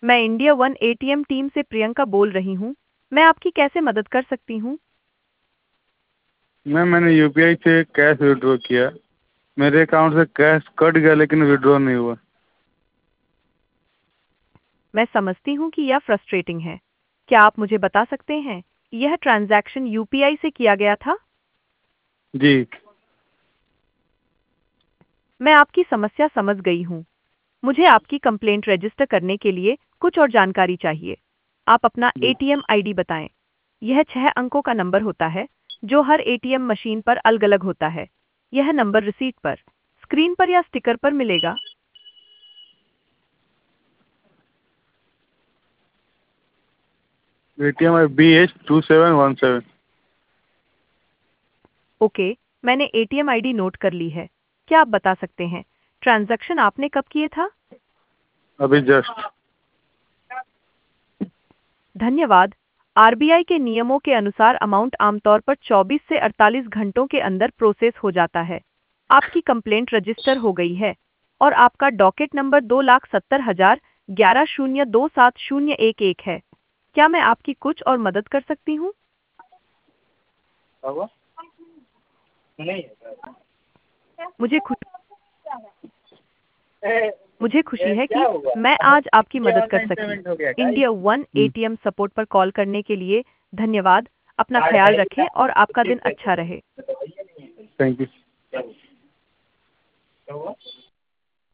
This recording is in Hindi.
मैं इंडिया वन एटीएम टीम से प्रियंका बोल रही हूँ। मैं आपकी कैसे मदद कर सकती हूँ? मैंने यूपीआई से कैश विड्रॉ किया। मेरे अकाउंट से कैश कट गया लेकिन विड्रॉ नहीं हुआ। मैं समझती हूँ कि यह फ्रस्ट्रेटिंग है। क्या आप मुझे बता सकते हैं यह ट्रांजैक्शन यूपीआई से किया गया था? जी। मैं आपकी समस्या समझ गई हूँ। मुझे आपकी कंप्लेंट रजिस्टर करने के लिए कुछ और जानकारी चाहिए। आप अपना जी। एटीएम आईडी बताएं। यह 6 अंकों का नंबर होता है जो हर एटीएम मशीन पर अलग-अलग होता है। यह नंबर रिसीट पर, स्क्रीन पर या स्टिकर पर मिलेगा। ATM है BH2717। ओके, मैंने एटीएम आईडी नोट कर ली है। क्या आप बता सकते हैं ट्रांजैक्शन आपने कब किए था? अभी जस्ट। धन्यवाद। आरबीआई के नियमों के अनुसार अमाउंट आमतौर पर 24 से 48 घंटों के अंदर प्रोसेस हो जाता है। आपकी कंप्लेंट रजिस्टर हो गई है और आपका डॉकेट नंबर 2,70,011,027,011 है। क्या मैं आपकी कुछ और मदद कर सकती हूँ? मुझे खुश मुझे खुशी है कि मैं आज आपकी मदद कर सकी। इंडिया वन एटीएम सपोर्ट पर कॉल करने के लिए धन्यवाद। अपना ख्याल रखें और आपका दिन अच्छा रहे। Thank you.